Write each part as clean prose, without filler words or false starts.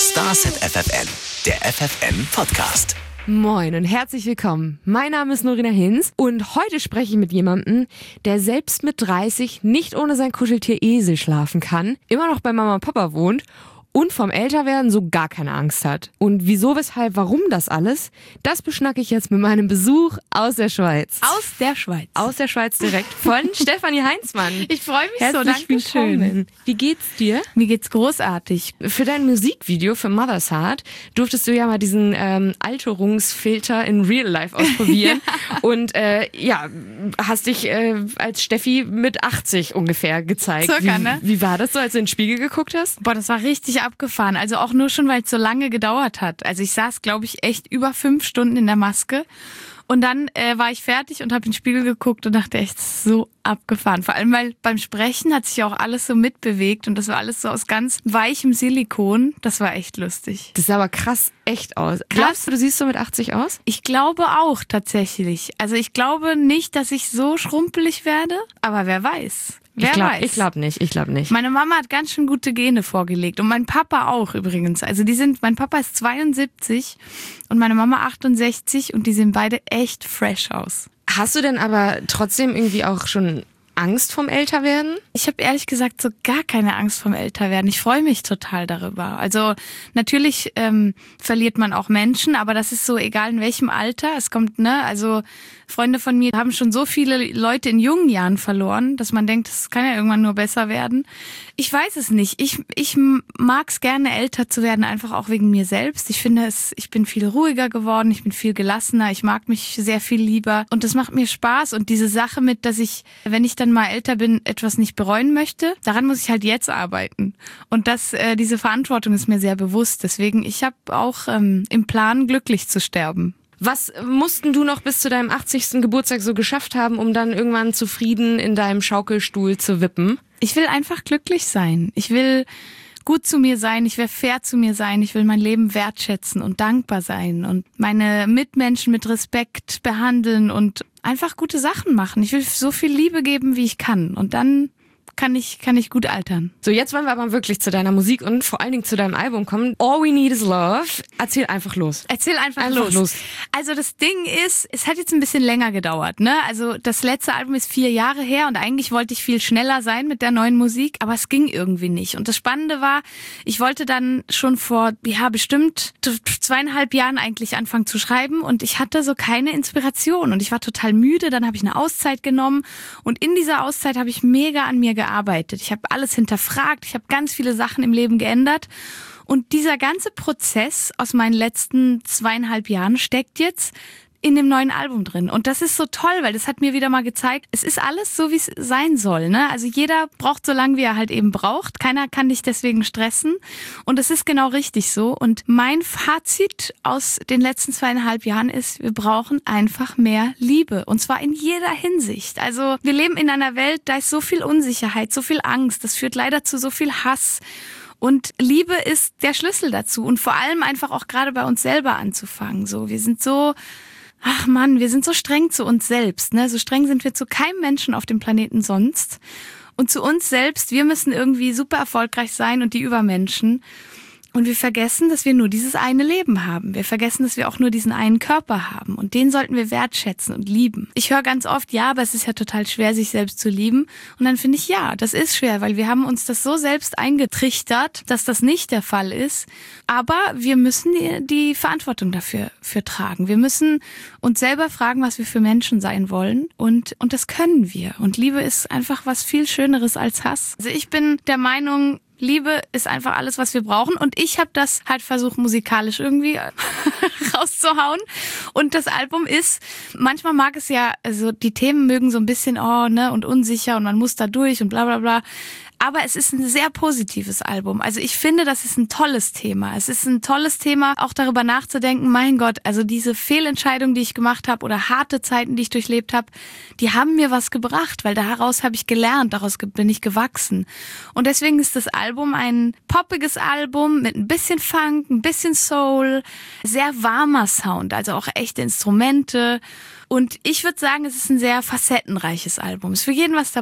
Starset FFN, der FFN-Podcast. Moin und herzlich willkommen. Mein Name ist Norina Hinz und heute spreche ich mit jemandem, der selbst mit 30 nicht ohne sein Kuscheltier Esel schlafen kann, immer noch bei Mama und Papa wohnt und vom Älterwerden so gar keine Angst hat. Und wieso, weshalb, warum das alles, das beschnacke ich jetzt mit meinem Besuch aus der Schweiz. Aus der Schweiz? Aus der Schweiz direkt von Stefanie Heinzmann. Ich freue mich Herzlich so, danke schön. Wie geht's dir? Mir geht's großartig. Für dein Musikvideo für Mother's Heart durftest du ja mal diesen Alterungsfilter in Real Life ausprobieren. Und hast dich als Steffi mit 80 ungefähr gezeigt. Circa, ne? Wie war das so, als du in den Spiegel geguckt hast? Boah, das war richtig abgefahren. Also auch nur schon, weil es so lange gedauert hat. Also ich saß, glaube ich, echt über 5 Stunden in der Maske. Und dann war ich fertig und habe in den Spiegel geguckt und dachte echt, so abgefahren. Vor allem, weil beim Sprechen hat sich auch alles so mitbewegt und das war alles so aus ganz weichem Silikon. Das war echt lustig. Das sah aber krass echt aus. Glaubst du, du siehst so mit 80 aus? Ich glaube auch tatsächlich. Also ich glaube nicht, dass ich so schrumpelig werde, aber wer weiß. Wer weiß. Ich glaube nicht. Meine Mama hat ganz schön gute Gene vorgelegt und mein Papa auch übrigens. Also mein Papa ist 72 und meine Mama 68 und die sehen beide echt fresh aus. Hast du denn aber trotzdem irgendwie auch schon Angst vom Älterwerden? Ich habe ehrlich gesagt so gar keine Angst vom Älterwerden. Ich freue mich total darüber. Also natürlich verliert man auch Menschen, aber das ist so egal in welchem Alter. Es kommt, also Freunde von mir haben schon so viele Leute in jungen Jahren verloren, dass man denkt, das kann ja irgendwann nur besser werden. Ich weiß es nicht. Ich mag es gerne, älter zu werden, einfach auch wegen mir selbst. Ich finde ich bin viel ruhiger geworden, ich bin viel gelassener, ich mag mich sehr viel lieber und das macht mir Spaß. Und diese Sache mit, dass ich, wenn ich dann mal älter bin, etwas nicht bereuen möchte, daran muss ich halt jetzt arbeiten. Und diese Verantwortung ist mir sehr bewusst. Deswegen, ich habe auch im Plan, glücklich zu sterben. Was mussten du noch bis zu deinem 80. Geburtstag so geschafft haben, um dann irgendwann zufrieden in deinem Schaukelstuhl zu wippen? Ich will einfach glücklich sein. Ich will gut zu mir sein, ich will fair zu mir sein, ich will mein Leben wertschätzen und dankbar sein und meine Mitmenschen mit Respekt behandeln und einfach gute Sachen machen. Ich will so viel Liebe geben, wie ich kann und dann kann ich gut altern. So, jetzt wollen wir aber wirklich zu deiner Musik und vor allen Dingen zu deinem Album kommen. All We Need Is Love. Erzähl einfach los. Erzähl einfach los. Also das Ding ist, es hat jetzt ein bisschen länger gedauert, ne? Also das letzte Album ist 4 Jahre her und eigentlich wollte ich viel schneller sein mit der neuen Musik, aber es ging irgendwie nicht. Und das Spannende war, ich wollte dann schon vor, bestimmt 2,5 Jahren eigentlich anfangen zu schreiben und ich hatte so keine Inspiration und ich war total müde. Dann habe ich eine Auszeit genommen und in dieser Auszeit habe ich mega an mir gearbeitet. Ich habe alles hinterfragt, ich habe ganz viele Sachen im Leben geändert und dieser ganze Prozess aus meinen letzten 2,5 Jahren steckt jetzt in dem neuen Album drin. Und das ist so toll, weil das hat mir wieder mal gezeigt, es ist alles so, wie es sein soll, ne? Also jeder braucht so lange, wie er halt eben braucht. Keiner kann dich deswegen stressen. Und es ist genau richtig so. Und mein Fazit aus den letzten 2,5 Jahren ist, wir brauchen einfach mehr Liebe. Und zwar in jeder Hinsicht. Also wir leben in einer Welt, da ist so viel Unsicherheit, so viel Angst. Das führt leider zu so viel Hass. Und Liebe ist der Schlüssel dazu. Und vor allem einfach auch gerade bei uns selber anzufangen. So, wir sind so streng zu uns selbst, ne? So streng sind wir zu keinem Menschen auf dem Planeten sonst. Und zu uns selbst, wir müssen irgendwie super erfolgreich sein und die Übermenschen. Und wir vergessen, dass wir nur dieses eine Leben haben. Wir vergessen, dass wir auch nur diesen einen Körper haben. Und den sollten wir wertschätzen und lieben. Ich höre ganz oft, ja, aber es ist ja total schwer, sich selbst zu lieben. Und dann finde ich, ja, das ist schwer, weil wir haben uns das so selbst eingetrichtert, dass das nicht der Fall ist. Aber wir müssen die Verantwortung dafür tragen. Wir müssen uns selber fragen, was wir für Menschen sein wollen. Und das können wir. Und Liebe ist einfach was viel Schöneres als Hass. Also ich bin der Meinung, Liebe ist einfach alles, was wir brauchen. Und ich habe das halt versucht, musikalisch irgendwie rauszuhauen. Und das Album ist, manchmal mag es ja, also die Themen mögen so ein bisschen, und unsicher und man muss da durch und bla bla bla. Aber es ist ein sehr positives Album. Also ich finde, das ist ein tolles Thema. Es ist ein tolles Thema, auch darüber nachzudenken, mein Gott, also diese Fehlentscheidungen, die ich gemacht habe oder harte Zeiten, die ich durchlebt habe, die haben mir was gebracht, weil daraus habe ich gelernt, daraus bin ich gewachsen. Und deswegen ist das Album ein poppiges Album mit ein bisschen Funk, ein bisschen Soul, sehr warmer Sound, also auch echte Instrumente. Und ich würde sagen, es ist ein sehr facettenreiches Album. Ist für jeden was dabei.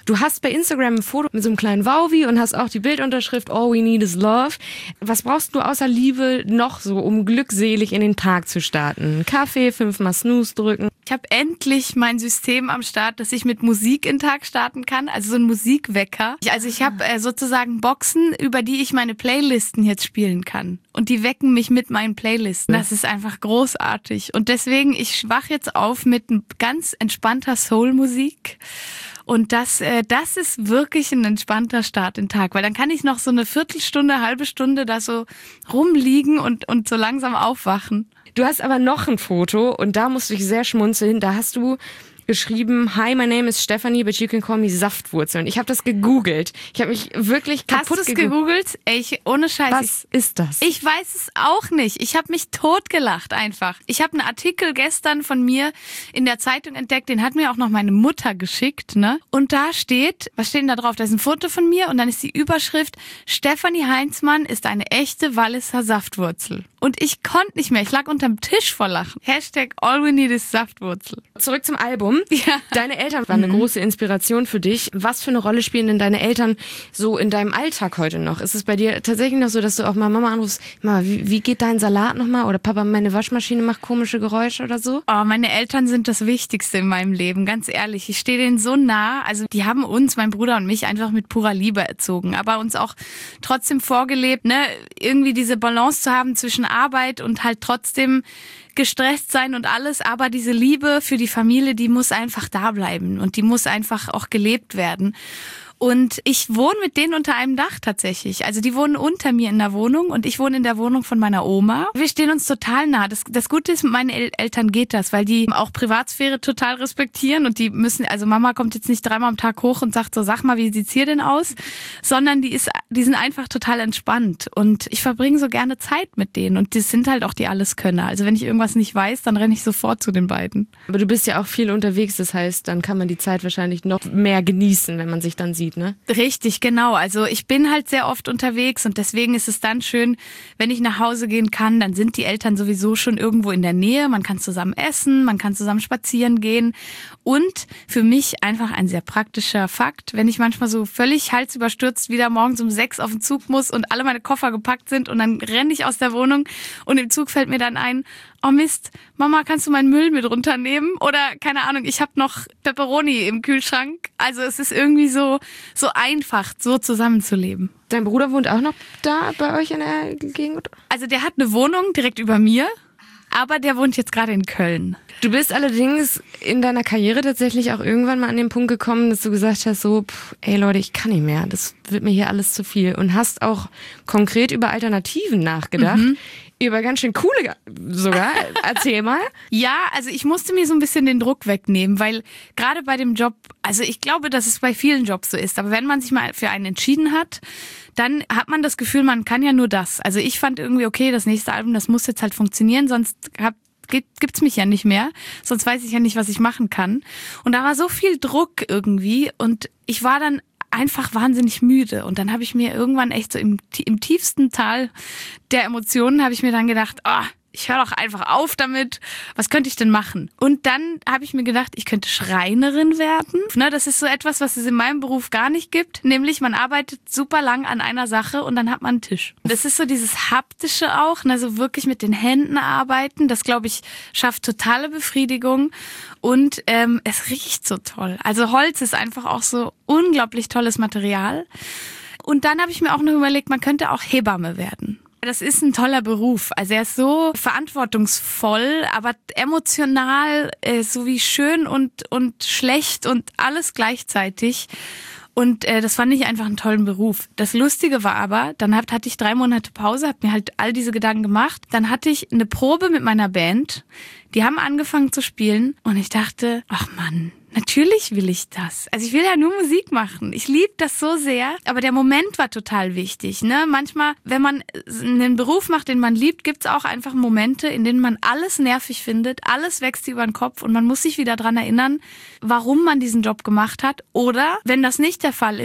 Du hast bei Instagram ein Foto mit so einem kleinen Wauwi und hast auch die Bildunterschrift All we need is love. Was brauchst du außer Liebe noch so, um glückselig in den Tag zu starten? Kaffee, 5-mal Snooze drücken. Ich habe endlich mein System am Start, dass ich mit Musik in den Tag starten kann, also so ein Musikwecker. Ich habe sozusagen Boxen, über die ich meine Playlisten jetzt spielen kann. Und die wecken mich mit meinen Playlisten. Das ist einfach großartig. Und deswegen, ich wach jetzt auf mit ganz entspannter Soul-Musik. Und das ist wirklich ein entspannter Start in den Tag, weil dann kann ich noch so eine Viertelstunde, halbe Stunde da so rumliegen und so langsam aufwachen. Du hast aber noch ein Foto und da musste ich sehr schmunzeln. Da hast du geschrieben, hi, my name is Stephanie, but you can call me Saftwurzeln. Ich habe das gegoogelt. Ich habe mich wirklich kaputt Hast du es gegoogelt? Ohne Scheiß. Was ist das? Ich weiß es auch nicht. Ich habe mich totgelacht einfach. Ich habe einen Artikel gestern von mir in der Zeitung entdeckt, den hat mir auch noch meine Mutter geschickt, ne? Und da steht, was steht denn da drauf? Da ist ein Foto von mir und dann ist die Überschrift, Stefanie Heinzmann ist eine echte Walliser Saftwurzel. Und ich konnte nicht mehr. Ich lag unterm Tisch vor Lachen. Hashtag all we need is Saftwurzel. Zurück zum Album. Ja. Deine Eltern waren eine große Inspiration für dich. Was für eine Rolle spielen denn deine Eltern so in deinem Alltag heute noch? Ist es bei dir tatsächlich noch so, dass du auch mal Mama anrufst, Mama, wie geht dein Salat nochmal? Oder Papa, meine Waschmaschine macht komische Geräusche oder so? Oh, meine Eltern sind das Wichtigste in meinem Leben, ganz ehrlich. Ich stehe denen so nah. Also die haben uns, mein Bruder und mich, einfach mit purer Liebe erzogen. Aber uns auch trotzdem vorgelebt, ne, irgendwie diese Balance zu haben zwischen Arbeit und halt trotzdem gestresst sein und alles, aber diese Liebe für die Familie, die muss einfach da bleiben und die muss einfach auch gelebt werden. Und ich wohne mit denen unter einem Dach tatsächlich. Also die wohnen unter mir in der Wohnung und ich wohne in der Wohnung von meiner Oma. Wir stehen uns total nah. Das Gute ist, mit meinen Eltern geht das, weil die auch Privatsphäre total respektieren und die müssen, also Mama kommt jetzt nicht 3-mal am Tag hoch und sagt so, sag mal, wie sieht's hier denn aus? Sondern die sind einfach total entspannt und ich verbringe so gerne Zeit mit denen und die sind halt auch die Alleskönner. Also wenn ich irgendwas nicht weiß, dann renne ich sofort zu den beiden. Aber du bist ja auch viel unterwegs, das heißt, dann kann man die Zeit wahrscheinlich noch mehr genießen, wenn man sich dann sieht. Ne? Richtig, genau. Also ich bin halt sehr oft unterwegs und deswegen ist es dann schön, wenn ich nach Hause gehen kann, dann sind die Eltern sowieso schon irgendwo in der Nähe. Man kann zusammen essen, man kann zusammen spazieren gehen und für mich einfach ein sehr praktischer Fakt, wenn ich manchmal so völlig halsüberstürzt wieder morgens um 6 auf den Zug muss und alle meine Koffer gepackt sind und dann renne ich aus der Wohnung und im Zug fällt mir dann ein, oh Mist, Mama, kannst du meinen Müll mit runternehmen? Oder, keine Ahnung, ich habe noch Pepperoni im Kühlschrank. Also es ist irgendwie so einfach, so zusammenzuleben. Dein Bruder wohnt auch noch da bei euch in der Gegend? Also der hat eine Wohnung direkt über mir, aber der wohnt jetzt gerade in Köln. Du bist allerdings in deiner Karriere tatsächlich auch irgendwann mal an den Punkt gekommen, dass du gesagt hast, so, ey Leute, ich kann nicht mehr, das wird mir hier alles zu viel. Und hast auch konkret über Alternativen nachgedacht. Über ganz schön coole sogar. Erzähl mal. Ja, also ich musste mir so ein bisschen den Druck wegnehmen, weil gerade bei dem Job, also ich glaube, dass es bei vielen Jobs so ist, aber wenn man sich mal für einen entschieden hat, dann hat man das Gefühl, man kann ja nur das. Also ich fand irgendwie, okay, das nächste Album, das muss jetzt halt funktionieren, sonst gibt's mich ja nicht mehr, sonst weiß ich ja nicht, was ich machen kann. Und da war so viel Druck irgendwie und ich war dann einfach wahnsinnig müde. Und dann habe ich mir irgendwann echt so im tiefsten Tal der Emotionen habe ich mir dann gedacht, ich höre doch einfach auf damit. Was könnte ich denn machen? Und dann habe ich mir gedacht, ich könnte Schreinerin werden. Ne, das ist so etwas, was es in meinem Beruf gar nicht gibt. Nämlich man arbeitet super lang an einer Sache und dann hat man einen Tisch. Das ist so dieses Haptische auch, also wirklich mit den Händen arbeiten. Das, glaube ich, schafft totale Befriedigung. Und es riecht so toll. Also Holz ist einfach auch so unglaublich tolles Material. Und dann habe ich mir auch noch überlegt, man könnte auch Hebamme werden. Das ist ein toller Beruf. Also er ist so verantwortungsvoll, aber emotional sowie schön und schlecht und alles gleichzeitig. Und das fand ich einfach einen tollen Beruf. Das Lustige war aber, dann hatte ich 3 Monate Pause, habe mir halt all diese Gedanken gemacht. Dann hatte ich eine Probe mit meiner Band. Die haben angefangen zu spielen und ich dachte, ach Mann, natürlich will ich das. Also ich will ja nur Musik machen. Ich liebe das so sehr. Aber der Moment war total wichtig. Ne? Manchmal, wenn man einen Beruf macht, den man liebt, gibt's auch einfach Momente, in denen man alles nervig findet, alles wächst über den Kopf und man muss sich wieder dran erinnern, warum man diesen Job gemacht hat. Oder, wenn das nicht der Fall ist,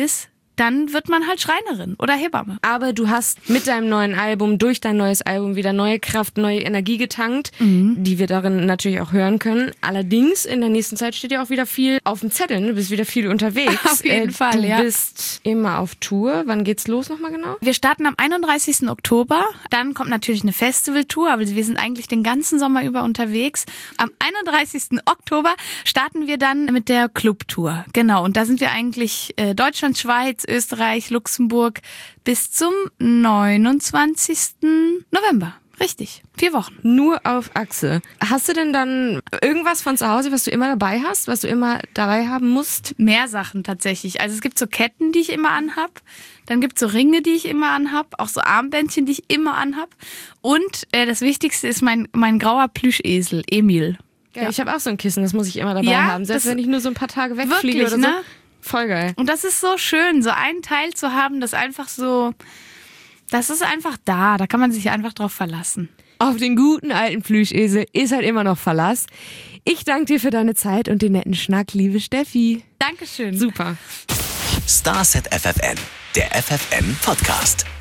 dann wird man halt Schreinerin oder Hebamme. Aber du hast mit deinem neuen Album, durch dein neues Album wieder neue Kraft, neue Energie getankt, die wir darin natürlich auch hören können. Allerdings, in der nächsten Zeit steht ja auch wieder viel auf dem Zettel, ne? Du bist wieder viel unterwegs. Auf jeden Fall, Du bist immer auf Tour. Wann geht's los nochmal genau? Wir starten am 31. Oktober. Dann kommt natürlich eine Festivaltour, aber wir sind eigentlich den ganzen Sommer über unterwegs. Am 31. Oktober starten wir dann mit der Clubtour. Genau, und da sind wir eigentlich Deutschland, Schweiz, Österreich, Luxemburg bis zum 29. November. Richtig, 4 Wochen. Nur auf Achse. Hast du denn dann irgendwas von zu Hause, was du immer dabei hast, was du immer dabei haben musst? Mehr Sachen tatsächlich. Also es gibt so Ketten, die ich immer anhab. Dann gibt es so Ringe, die ich immer anhab. Auch so Armbändchen, die ich immer anhab. Und das Wichtigste ist mein grauer Plüschesel, Emil. Ja. Ich habe auch so ein Kissen, das muss ich immer dabei haben. Selbst wenn ich nur so ein paar Tage wegfliege wirklich, oder so. Ne? Voll geil. Und das ist so schön, so einen Teil zu haben, das einfach so, das ist einfach da kann man sich einfach drauf verlassen. Auf den guten alten Plüschesel ist halt immer noch Verlass. Ich danke dir für deine Zeit und den netten Schnack, liebe Steffi. Dankeschön. Super. Starset FFN, der FFN Podcast.